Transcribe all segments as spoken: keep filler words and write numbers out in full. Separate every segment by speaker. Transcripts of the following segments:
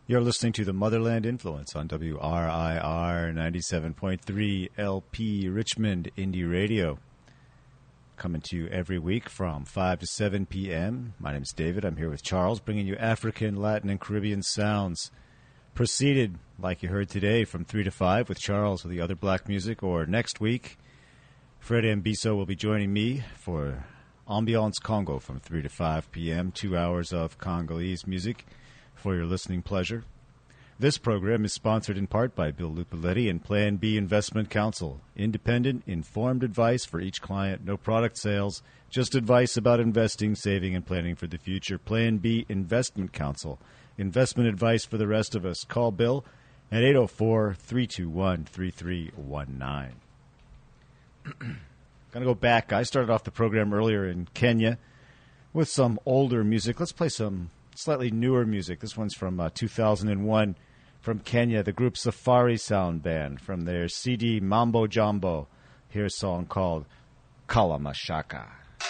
Speaker 1: You're listening to the Motherland Influence on W R I R ninety-seven point three L P Richmond Indie Radio. Coming to you every week from five to seven p.m. My name is David. I'm here with Charles, bringing you African, Latin, and Caribbean sounds. Proceeded, like you heard today, from three to five with Charles with the other black music, or next week, Fred Ambiso will be joining me for Ambiance Congo from three to five p.m., two hours of Congolese music for your listening pleasure. This program is sponsored in part by Bill Lupoletti and Plan B Investment Counsel. Independent, informed advice for each client. No product sales, just advice about investing, saving, and planning for the future. Plan B Investment Counsel. Investment advice for the rest of us. Call Bill at eight oh four, three two one, three three one nine. Going to go back. I started off the program earlier in Kenya with some older music. Let's play some slightly newer music. This one's from uh, two thousand one from Kenya, the group Safari Sound Band, from their C D Mambo Jumbo. Here's a song called Kalamashaka.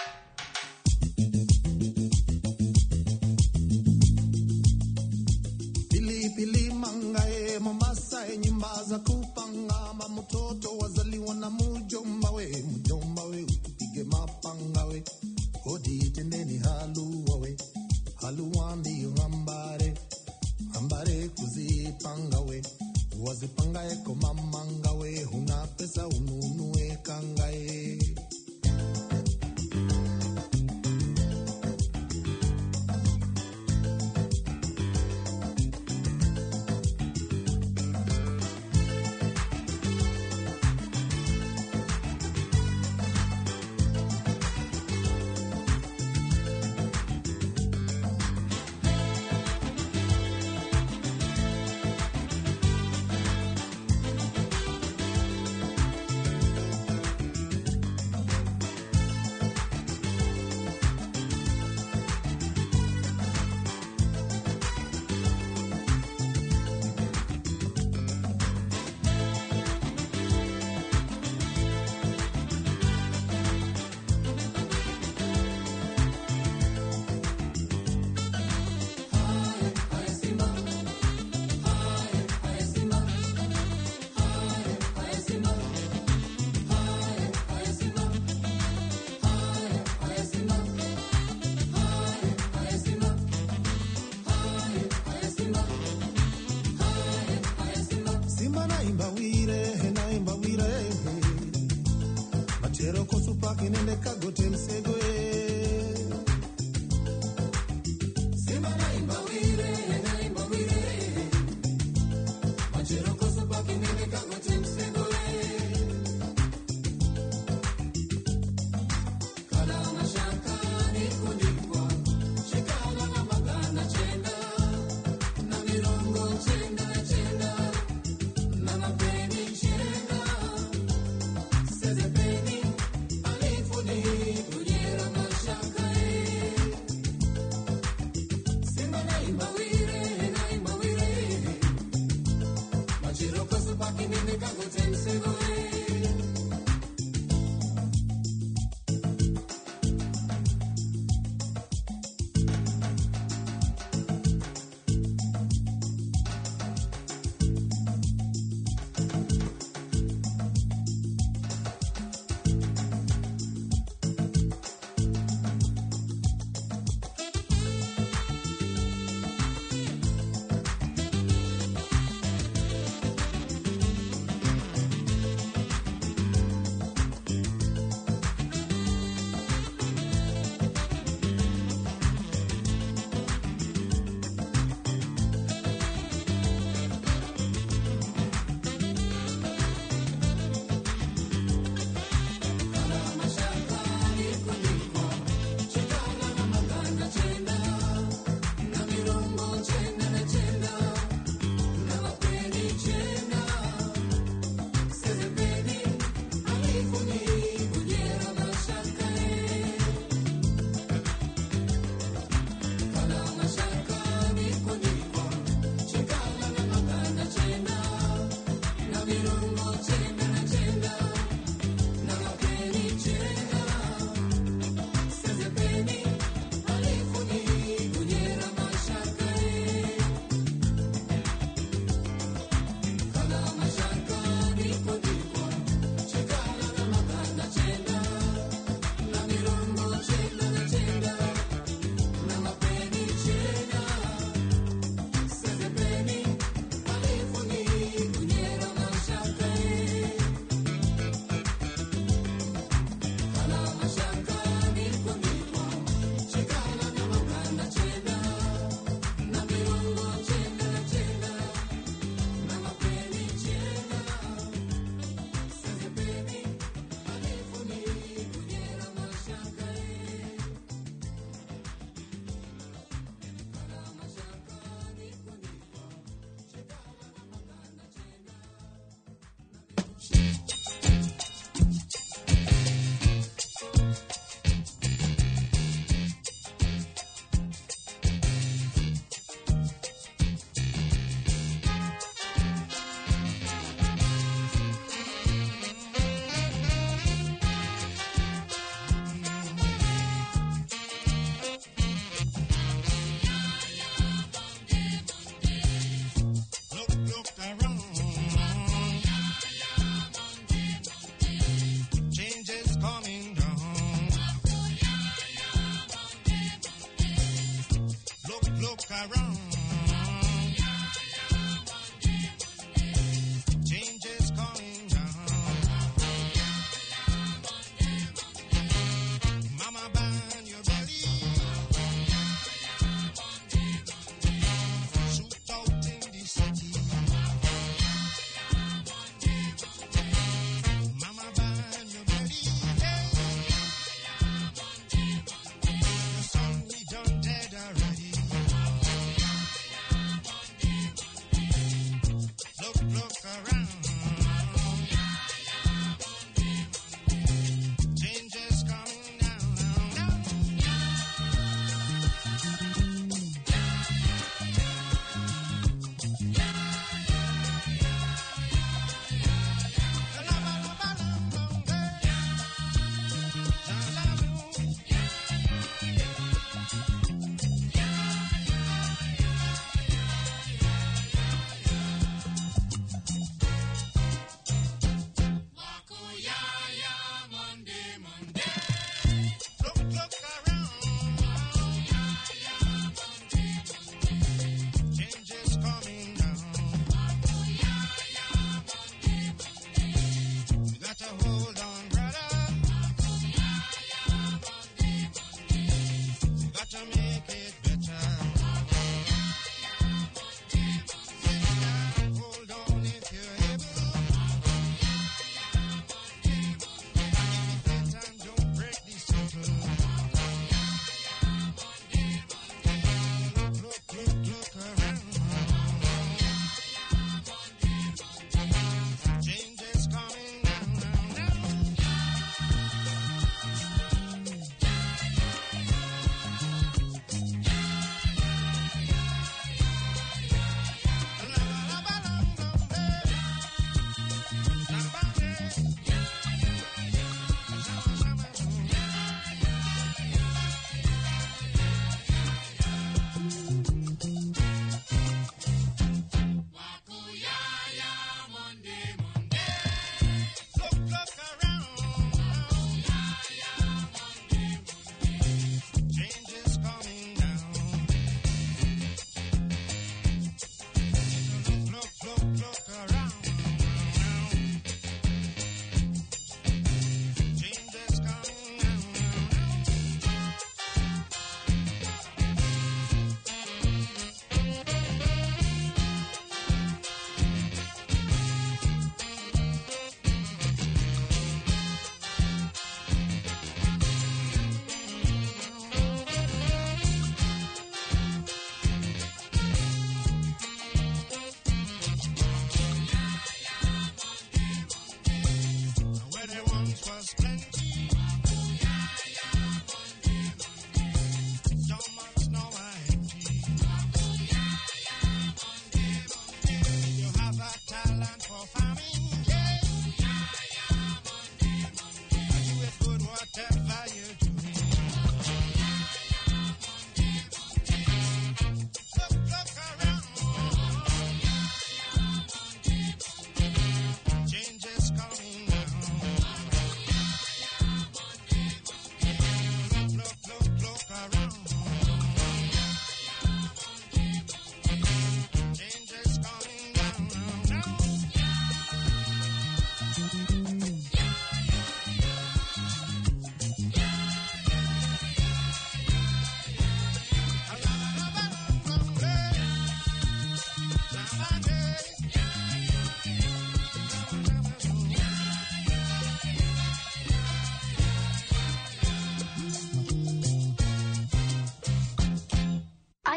Speaker 2: Pili pili mangae Mombasa nyimba za kupanga mamutoto wazaliwa na mujomba we mujomba we upige mapanga we hodi tendeni haluwa we haluwambi ngambare ambare kuzipanga we wazipanga eko mamanga we huna pesa ununue kangae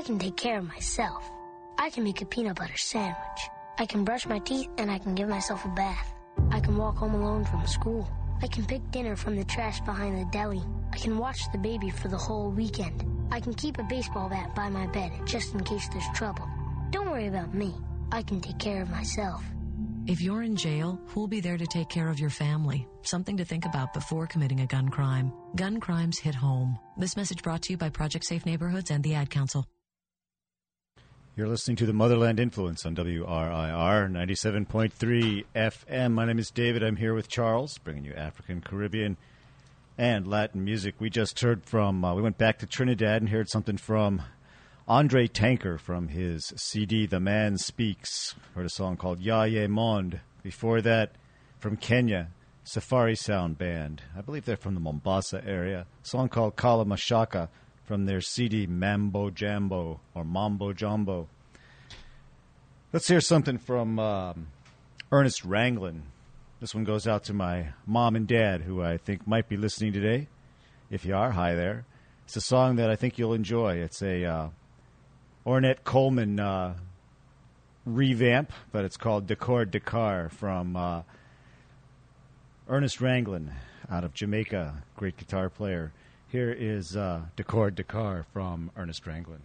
Speaker 3: can take care of myself. I can make a peanut butter sandwich. I can brush my teeth and I can give myself a bath. I can walk home alone from school. I can pick dinner from the trash behind the deli. I can watch the baby for the whole weekend. I can keep a baseball bat by my bed just in case there's trouble. Don't worry about me. I can take care of myself.
Speaker 4: If you're in jail, who'll be there to take care of your family? Something to think about before committing a gun crime. Gun crimes hit home. This message brought to you by Project Safe Neighborhoods and the Ad Council.
Speaker 1: You're listening to the Motherland Influence on W R I R ninety-seven point three F M. My name is David. I'm here with Charles, bringing you African, Caribbean, and Latin music. We just heard from, uh, we went back to Trinidad and heard something from Andre Tanker from his C D, The Man Speaks. Heard a song called Ya Ye Monde. Before that, from Kenya, Safari Sound Band. I believe they're from the Mombasa area. A song called Kala Mashaka from their C D, Mambo Jambo, or Mambo Jumbo. Let's hear something from um, Ernest Ranglin. This one goes out to my mom and dad, who I think might be listening today. If you are, hi there. It's a song that I think you'll enjoy. It's a uh, Ornette Coleman uh, revamp, but it's called Dakar Dakar from uh, Ernest Ranglin out of Jamaica, great guitar player. Here is uh, Dakar Dakar from Ernest Ranglin.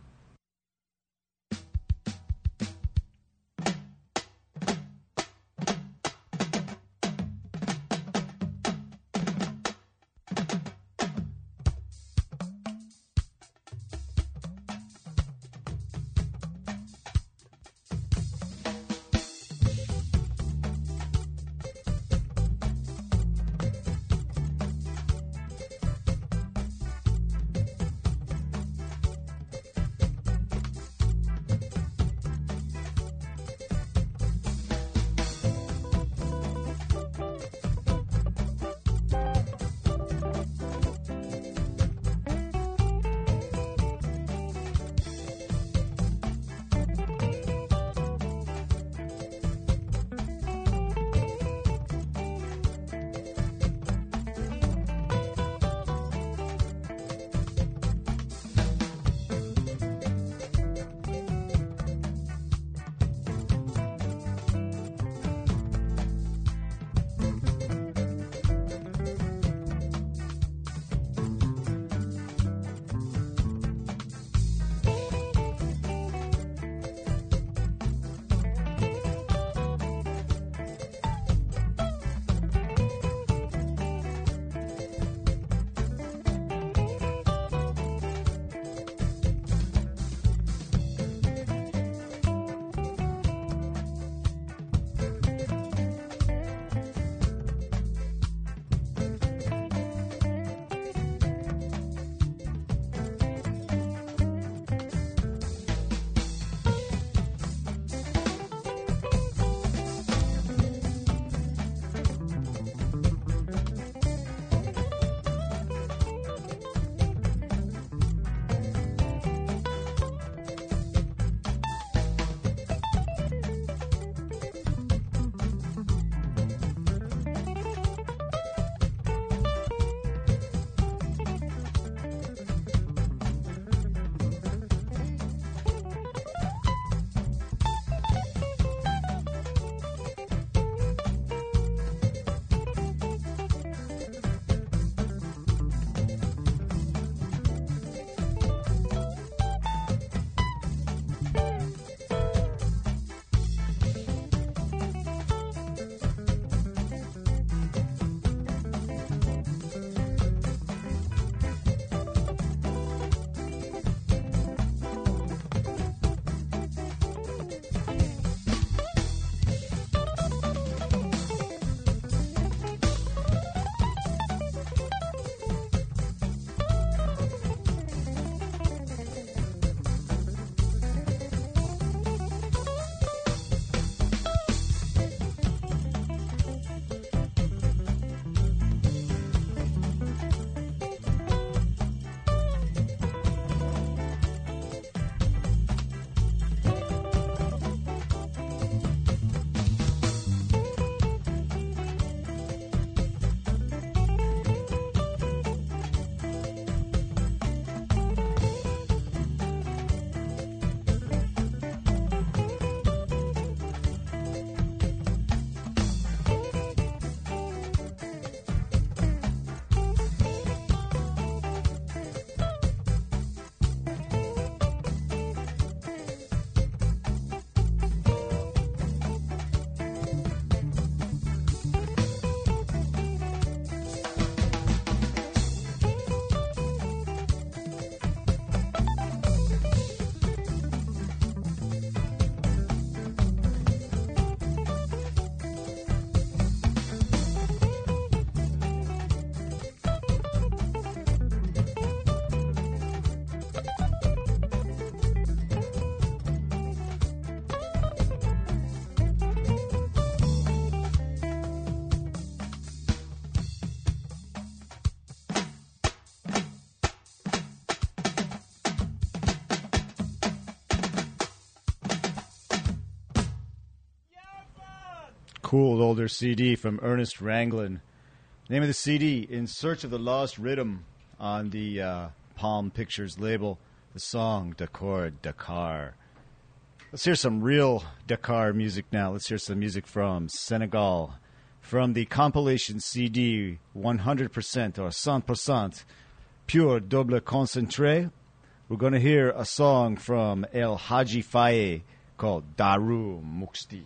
Speaker 1: cool older C D from Ernest Ranglin. Name of the C D, In Search of the Lost Rhythm, on the uh, Palm Pictures label. The song, Dakar, Dakar. Let's hear some real Dakar music now. Let's hear some music from Senegal. From the compilation C D, one hundred percent or one hundred percent Pure Double Concentré, we're going to hear a song from El Hadji Faye called Daru Muxti.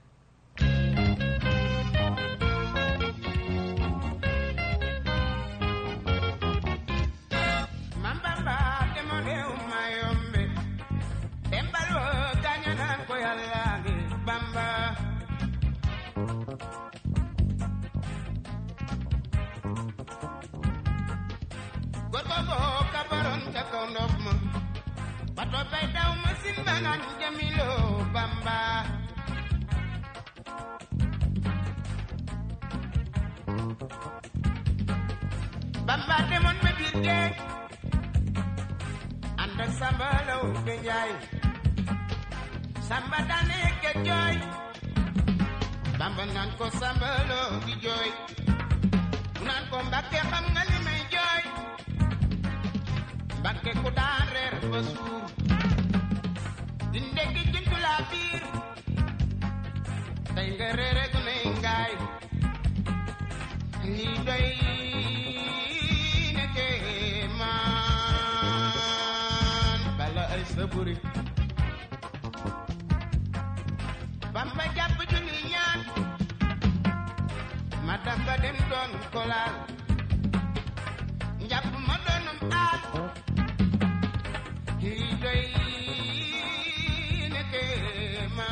Speaker 5: Bamba demon me bidge and the samba lo benjay samba dane ke joy Bamba nan ko samba lo di joy nan ko Mbakke xam nga li may joy Mbakke ku daan reer ba suur di ndekki juntu la biir tey nga reere gu ne ngaay li doy Saburi Bamba jàpp junni ñaan ma damba dem doon kolaal njàpp ma doonum aat kii doy nekke ma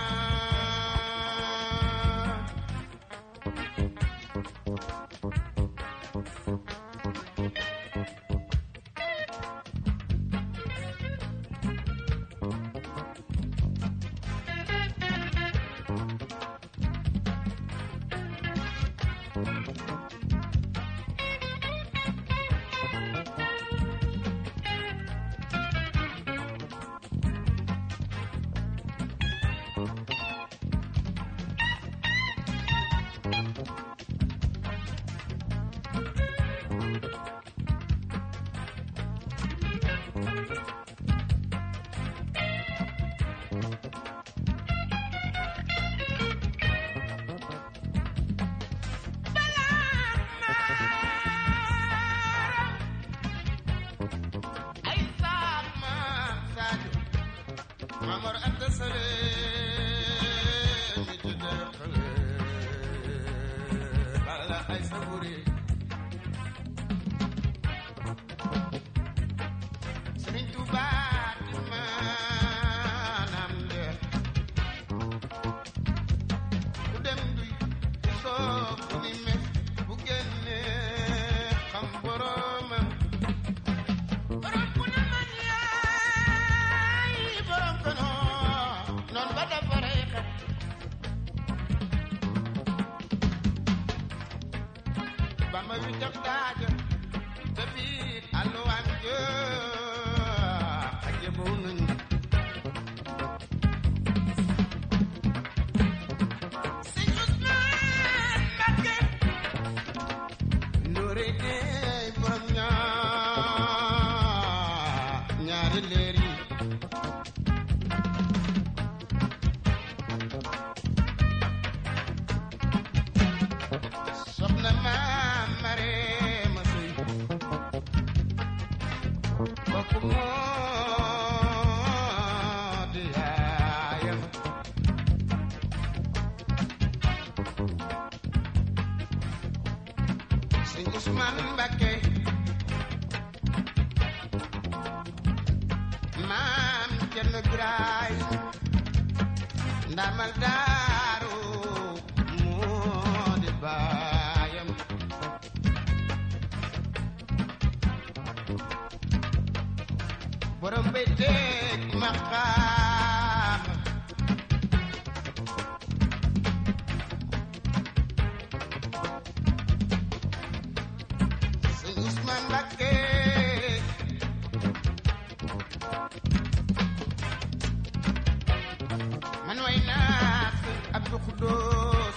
Speaker 5: man way naa Abdou Khoudoss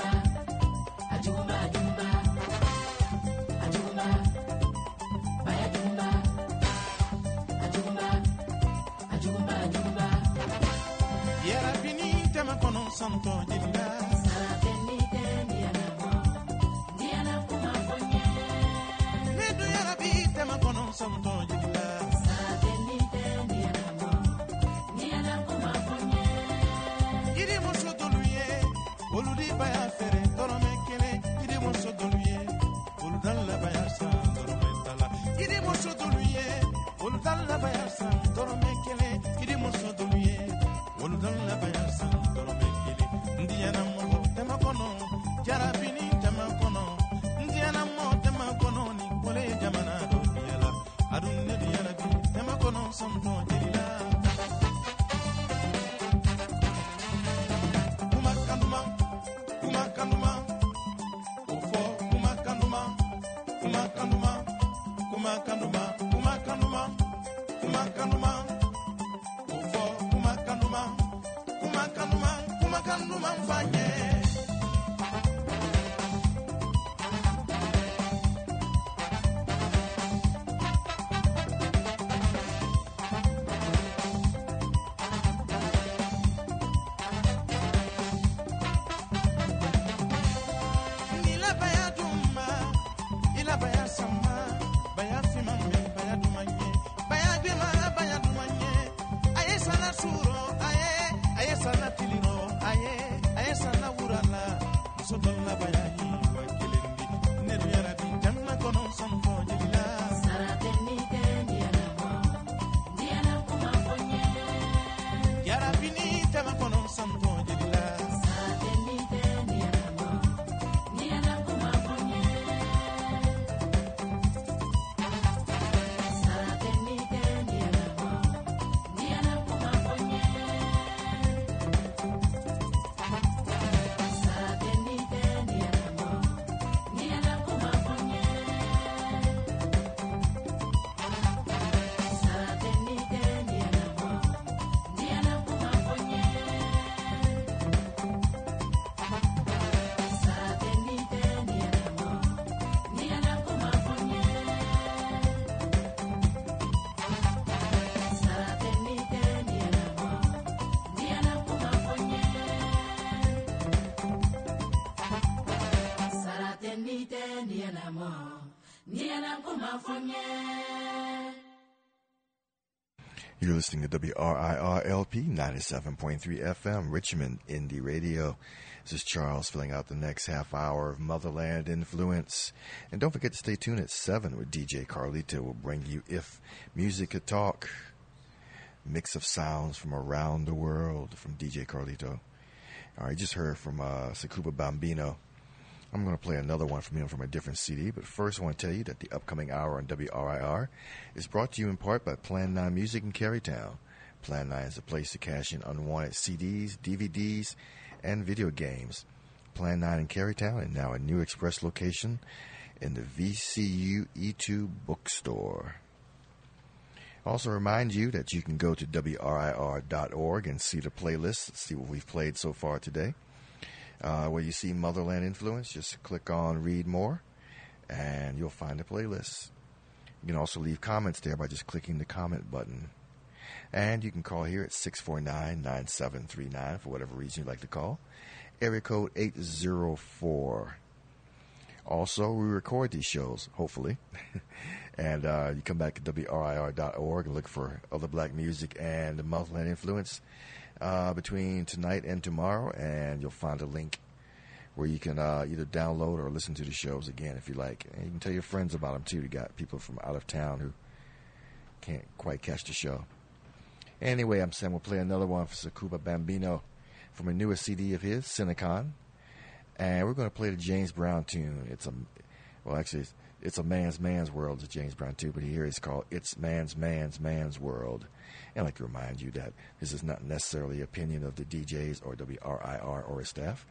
Speaker 6: ajumba, ajumba, ajumba, You're listening to W R I R L P ninety-seven point three F M, Richmond Indie Radio. This is Charles filling out the next half hour of Motherland Influence. And don't forget to stay tuned at seven with D J Carlito. We'll bring you If Music Could Talk. Mix of sounds from around the world from D J Carlito. All right, just heard from uh, Sakuba Bambino. I'm going to play another one from him from a different C D, but first I want to tell you that the upcoming hour on W R I R is brought to you in part by Plan nine Music in Carytown. Plan nine is a place to cash in unwanted C Ds, D V Ds, and video games. Plan nine in Carytown and now a new express location in the V C U E two bookstore. Also remind you that you can go to W R I R dot org and see the playlist, see what we've played so far today. Uh, where you see Motherland Influence, just click on Read More, and you'll find the playlist. You can also leave comments there by just clicking the comment button. And you can call here at six four nine, nine seven three nine for whatever reason you'd like to call. Area code eight zero four. Also, we record these shows, hopefully. and uh, you come back to W R I R dot org and look for other black music and the Motherland Influence. Uh, between tonight and tomorrow, and you'll find a link where you can uh, either download or listen to the shows again if you like. And you can tell your friends about them too. You got people from out of town who can't quite catch the show. Anyway, I'm saying we'll play another one for Sakuba Bambino from a newest C D of his, Cinecon, and we're going to play the James Brown tune. It's a well, actually, it's, it's a man's man's world. It's James Brown too, but here it's called "It's Man's Man's Man's World." And I'd like to remind you that this is not necessarily the opinion of the D Js or W R I R or its staff.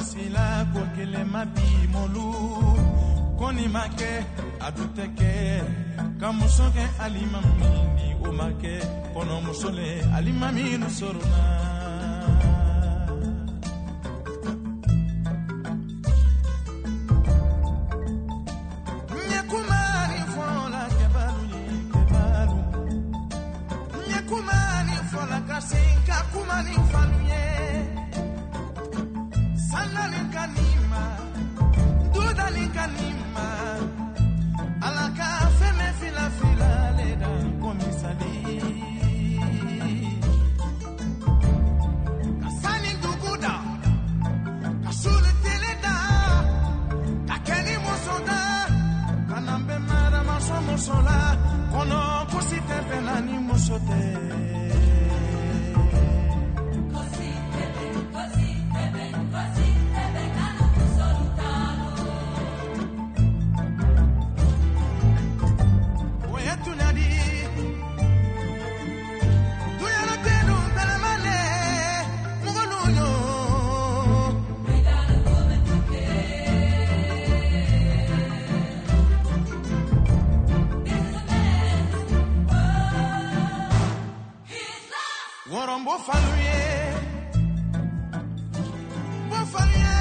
Speaker 7: sila ko kele mabi molu koni make aduteke kamusoke alimami ni o make kono musole alimami no sorona nyakumani fola kebalu kebalu nyakumani fola kasinka kumani faluye sanani kanima dudani kanima alaka feme fila fila leda komisali kasani duguda kasule teleda kakeni musoda kanambe mara maso musola kono kusite penani musote Bo faluye Bo faluye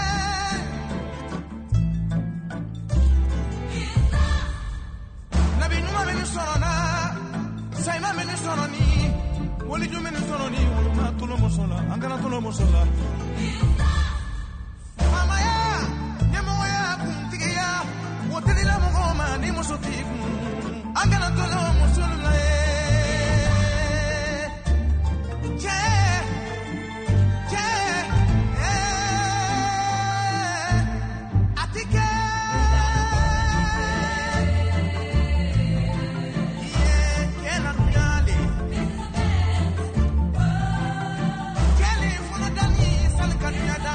Speaker 7: Nabi numa meni sorona Saima meni soroni Woli ju meni soroni Woli ma tulo mosola Angana tulo mosola Mama ya Nyemo ya kumtigia Woteli la mugoma Ni musotiku Angana tulo mosola Yeah, yeah, yeah. I think yeah, can I really? Kelly for the Dani, Salcaniada.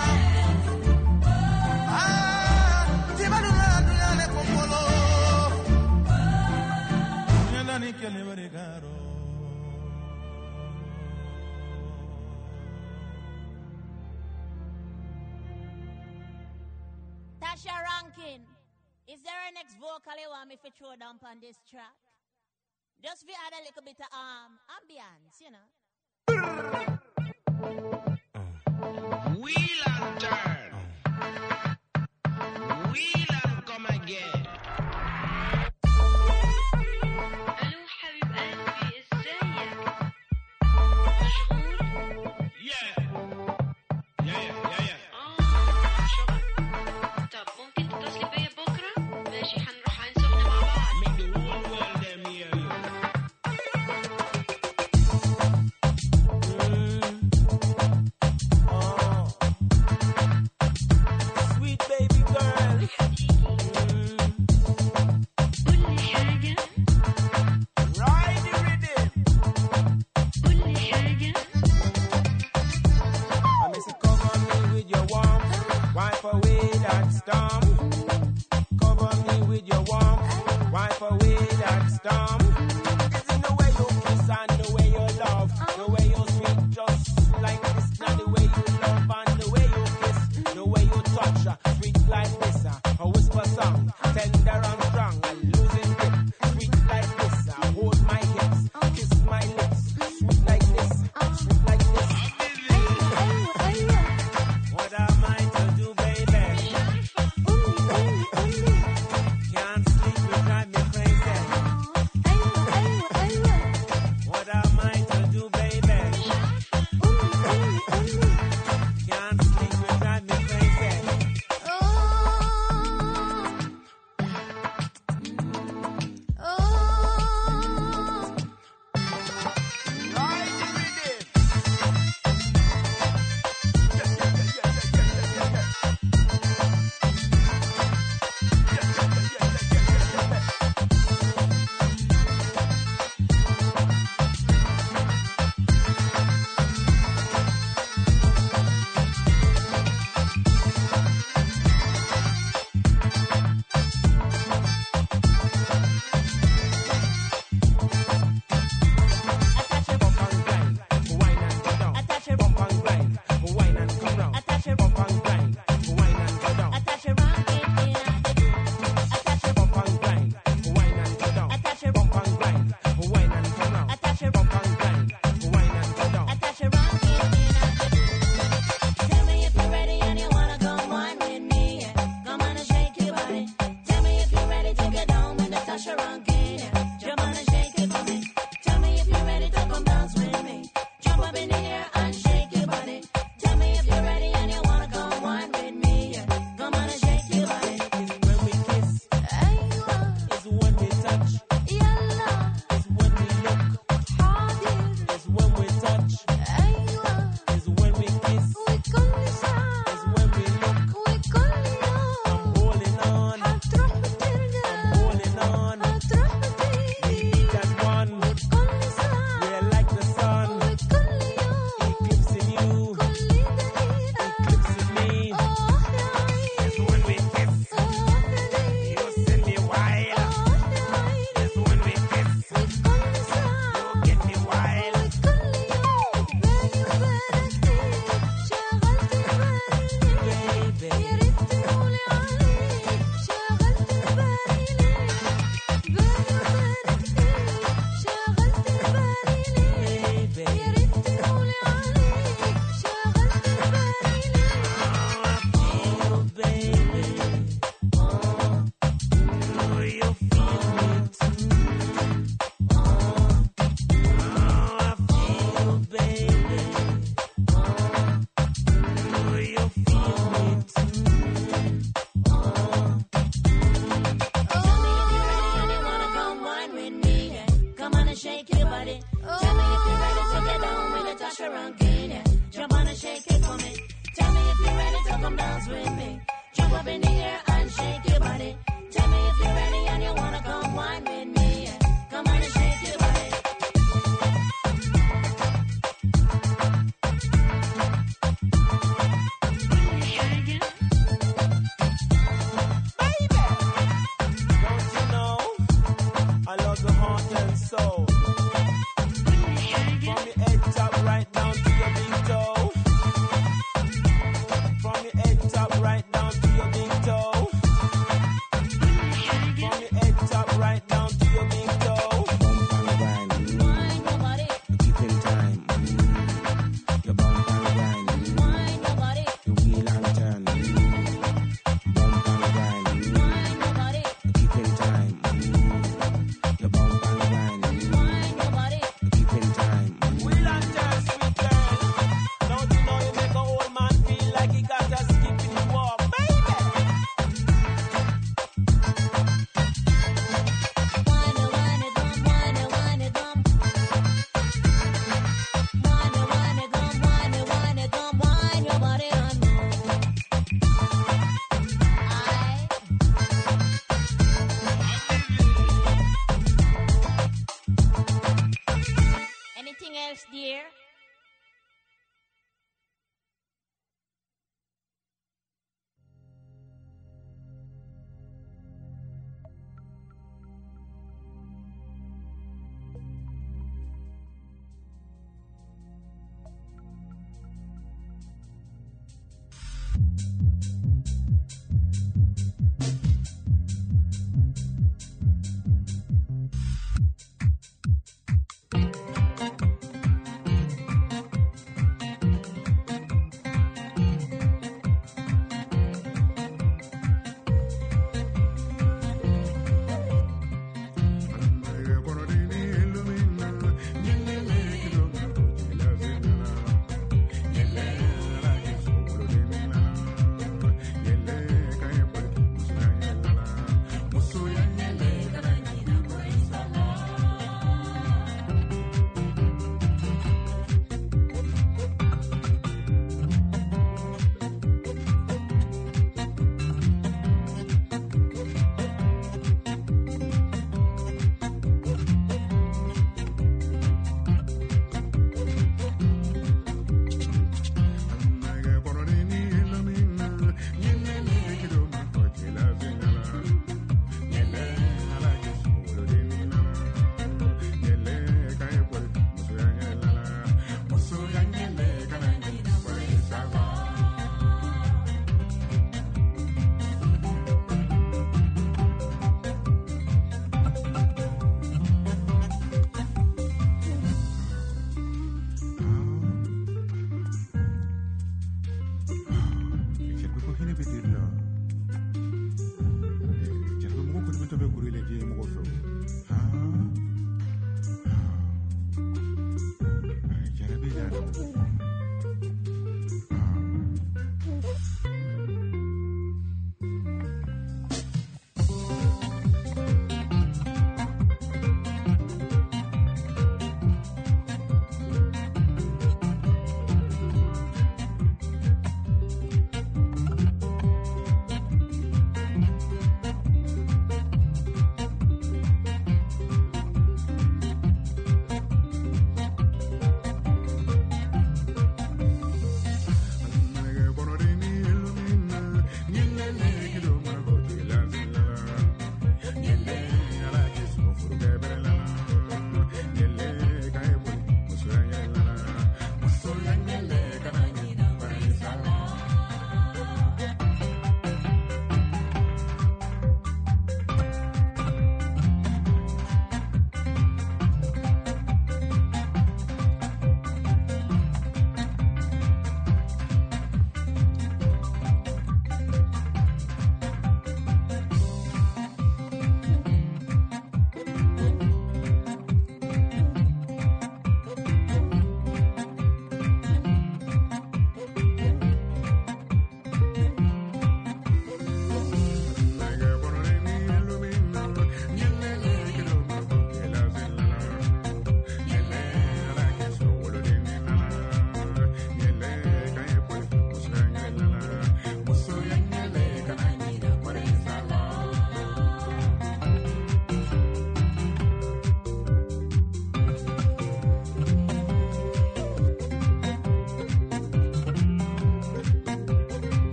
Speaker 7: Ah, Timaduna, Dulane Pomolo. Nani Kelly Verigaro.
Speaker 8: Tasha Rankin, is there a next vocal you want me to throw down on this track? Just for add a little bit of um, ambience, you know.
Speaker 9: Wheel and turn. Wheel and come again.
Speaker 10: ألو حبيب قلبي ازيك؟ مشغول؟
Speaker 9: Yeah. Yeah, yeah, yeah, yeah.
Speaker 10: اه شغل. طب ممكن تتصلي بيا بكرة؟ ماشي حنروح عين سخنة مع بعض.
Speaker 9: Make the whole world them hear you.
Speaker 10: Mm.
Speaker 8: dance with me. Jump up in the air and shake your body. Tell me if you're ready and you wanna come wine with me. Yeah. Come on and shake your body.
Speaker 11: Baby, don't you know I love the heart and soul. From your head top right down to your big toe. From your head top right down to your big toe. From your head top right down to your big toe.
Speaker 12: Bump and grind,
Speaker 8: Wine your body.
Speaker 12: keeping time. Mm. You bump and grind,
Speaker 8: Wine your body.
Speaker 12: you wheel and turn. Mm. Bump and grind,
Speaker 8: Wine your body.
Speaker 12: keeping time. Mm. You bump and grind,
Speaker 8: Wine your body.
Speaker 12: keeping time.
Speaker 11: Wheel and turn, sweet girl. Don't you know you make a old man feel like he got a skip in his walk, baby?
Speaker 8: Wine it, wine it, gum, wine it, wine it, gum. Wine it, wine it, gum, wine it, wine it, gum. Wine your body on me. Anything else, dear?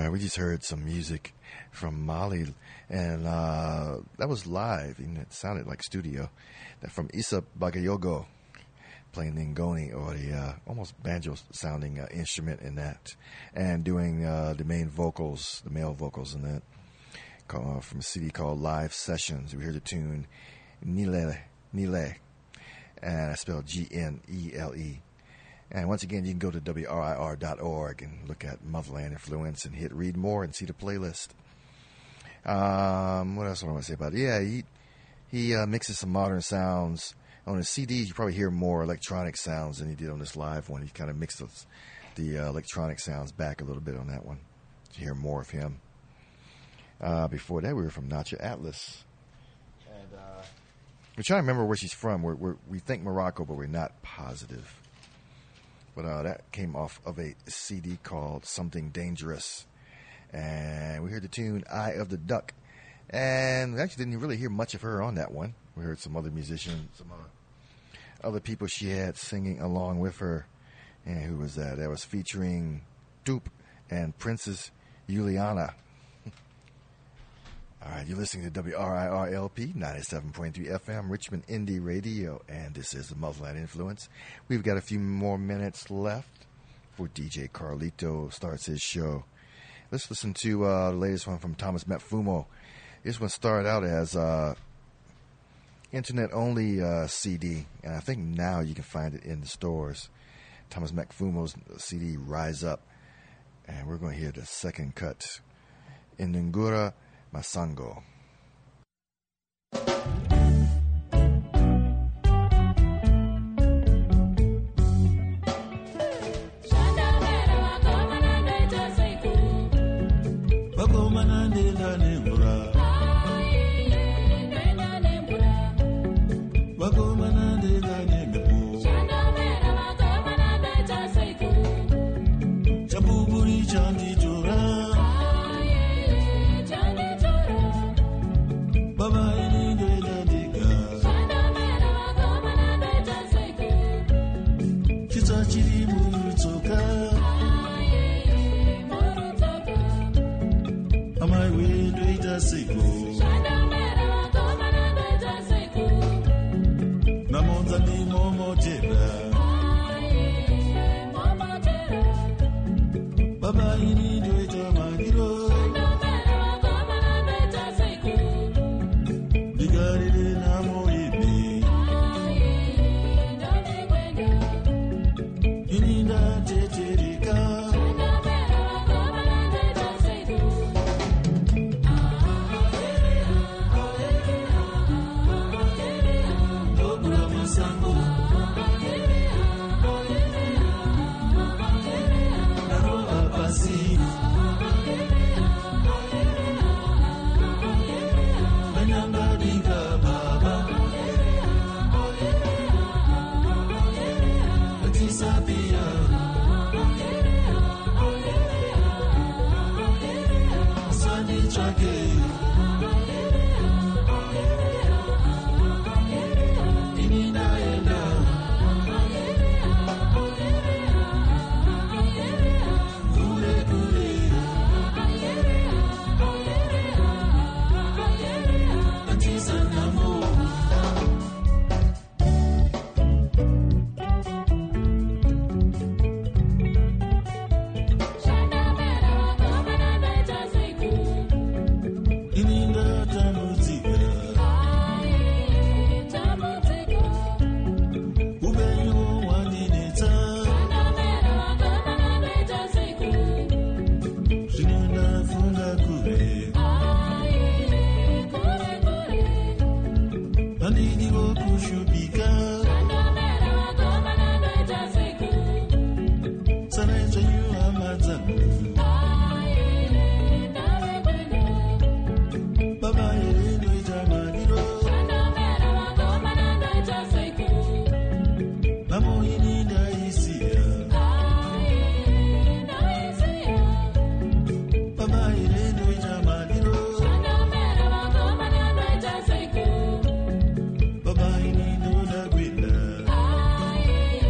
Speaker 6: right, we just heard some music from Mali, and uh, that was live, and it sounded like studio. That from Issa Bagayogo, playing the ngoni, or the uh, almost banjo-sounding uh, instrument in that, and doing uh, the main vocals, the male vocals in that, called, from a C D called Live Sessions. We heard the tune Nile, Nile, and I spelled G N E L E. And once again, you can go to W R I R dot org and look at Motherland Influence and hit read more and see the playlist. Um, what else do I want to say about it? Yeah, he, he uh, mixes some modern sounds. On his C Ds, you probably hear more electronic sounds than he did on this live one. He kind of mixed those, the uh, electronic sounds back a little bit on that one. You hear more of him. Uh, before that, we were from Nacha Atlas. And uh, we're trying to remember where she's from. We're, we're, we think Morocco, but we're not positive. But uh, that came off of a C D called Something Dangerous. And we heard the tune Eye of the Duck. And we actually didn't really hear much of her on that one. We heard some other musicians, some other, other people she had singing along with her. And who was that? That was featuring Dupe and Princess Juliana. All right, you're listening to W R I R L P, ninety-seven point three F M, Richmond Indie Radio, and this is the Motherland Influence. We've got a few more minutes left before D J Carlito starts his show. Let's listen to uh, the latest one from Thomas Matfumo. This one started out as uh, internet-only uh, C D, and I think now you can find it in the stores. Thomas Matfumo's C D, Rise Up. And we're going to hear the second cut, Indungura Masango.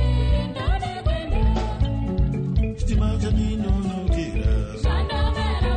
Speaker 2: Imagine no no kira.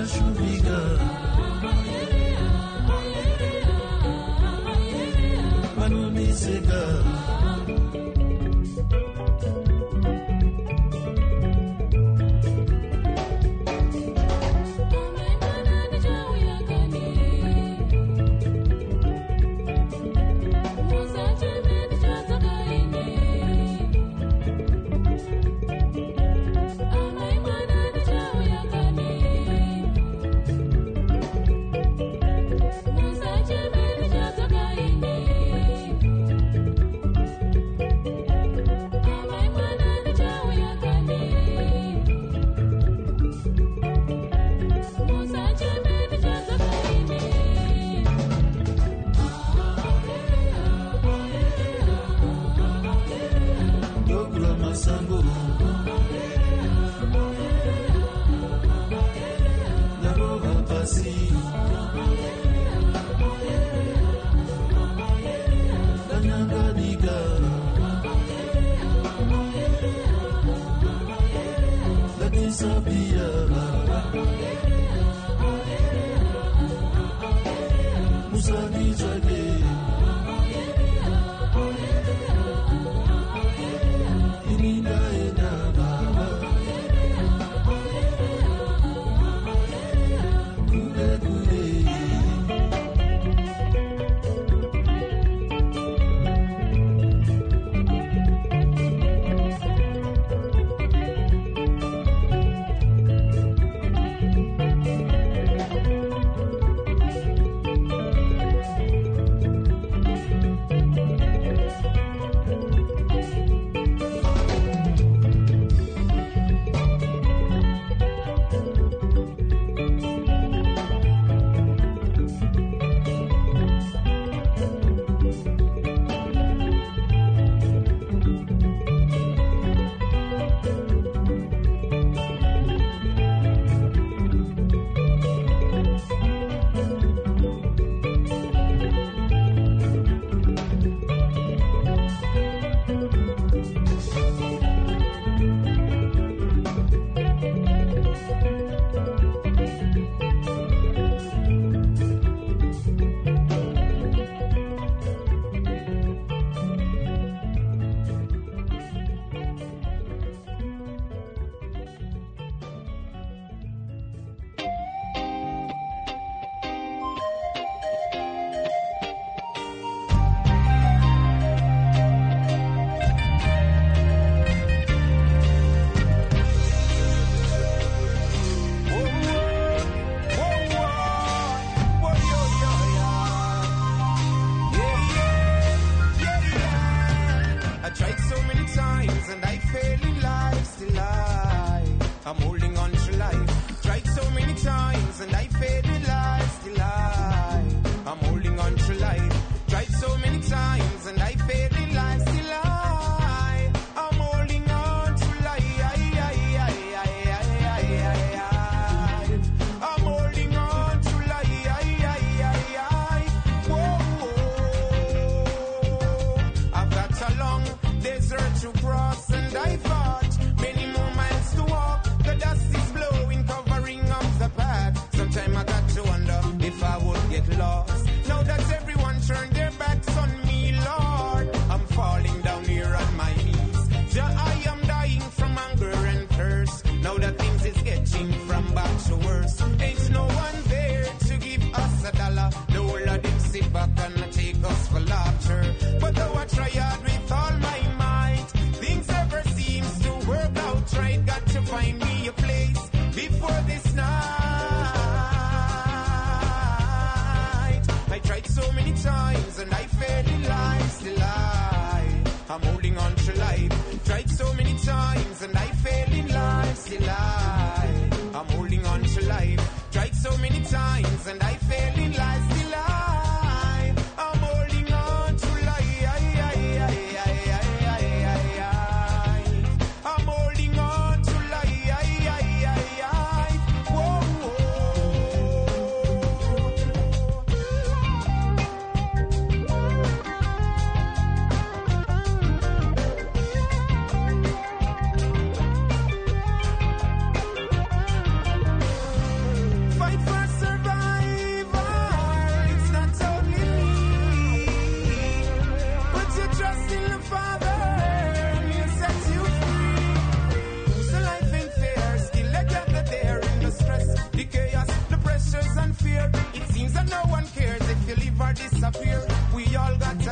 Speaker 12: chuviga manumisega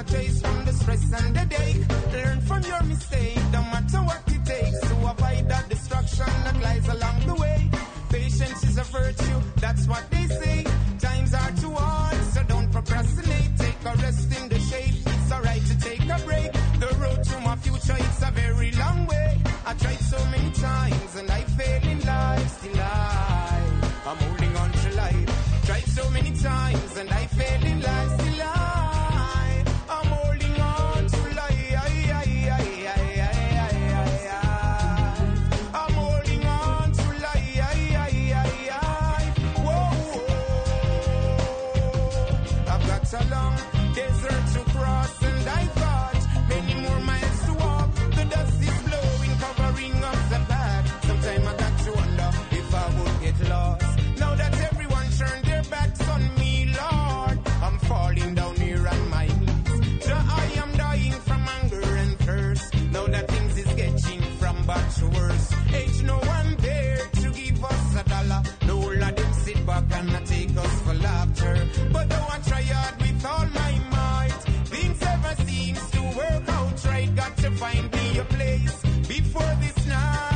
Speaker 5: chase from the stress and the day. Learn from your mistake, no matter what it takes. To avoid that destruction that lies along the way. Patience is a virtue, that's what they say. Times are too hard, so don't procrastinate. Take a rest in the shade, it's alright to take a break. The road to my future, it's a very long way. I tried so many times and I failed in life. Still I, I'm holding on to life. Tried so many times and I failed in life. Still I, I'm holding on to life. I'm holding on to life. Whoa, I've got a long desert to cross and I've got many more miles to walk. The dust is blowing, covering up the path. Sometimes I got to wonder if I would get lost. Now that everyone turned their backs on me, Lord, I'm falling down here on my knees. So I am dying from anger and thirst. Now that things is getting from bad to worse. Ain't no one there to give us a dollar. No all of them sit back and not take us for laughter. But though I try hard with all my might, things never seems to work out right. Got to find me a place before this night.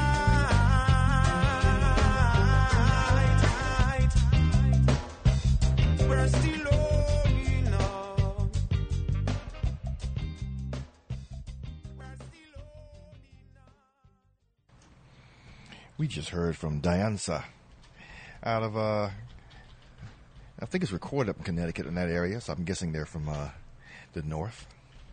Speaker 5: We're still holding on. We're still holding on.
Speaker 6: We just heard from Dianza out of, uh, I think it's recorded up in Connecticut in that area, so I'm guessing they're from uh, the north.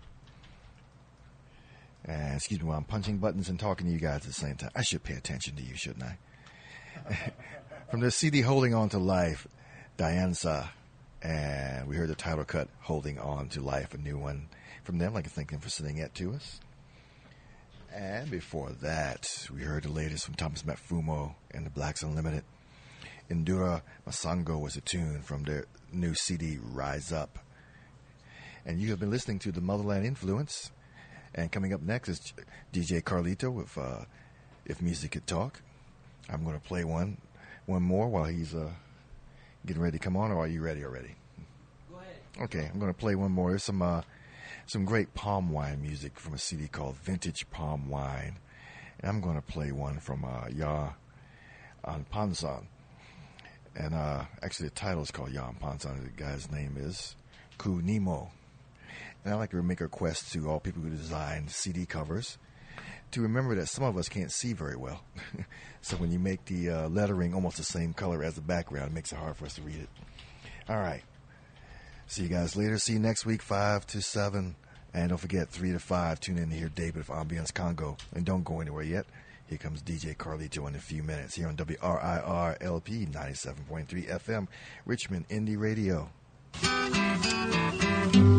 Speaker 6: And excuse me while I'm punching buttons and talking to you guys at the same time. I should pay attention to you, shouldn't I? From the C D Holding On to Life, Dianza. And we heard the title cut, Holding On to Life, a new one from them. I'd like to thank them for sending that to us. And before that, we heard the latest from Thomas Matfumo and the Blacks Unlimited. Indura Masango was a tune from their new C D, Rise Up. And you have been listening to the Motherland Influence. And coming up next is D J Carlito with uh, If Music Could Talk. I'm going to play one one more while he's uh, getting ready to come on, or are you ready already?
Speaker 13: Go ahead.
Speaker 6: Okay, I'm going to play one more. There's some uh, some great palm wine music from a C D called Vintage Palm Wine. And I'm going to play one from uh, Ya Anpansan. And uh, actually the title is called Ya Anpansan. The guy's name is Kunimo. And I'd like to make a request to all people who design C D covers to remember that some of us can't see very well. So when you make the uh, lettering almost the same color as the background, it makes it hard for us to read it. All right. See you guys later. See you next week, five to seven. And don't forget, three to five, tune in to hear David of Ambience Congo. And don't go anywhere yet. Here comes D J Carlito in a few minutes here on W R I R L P ninety-seven point three F M, Richmond Indie Radio.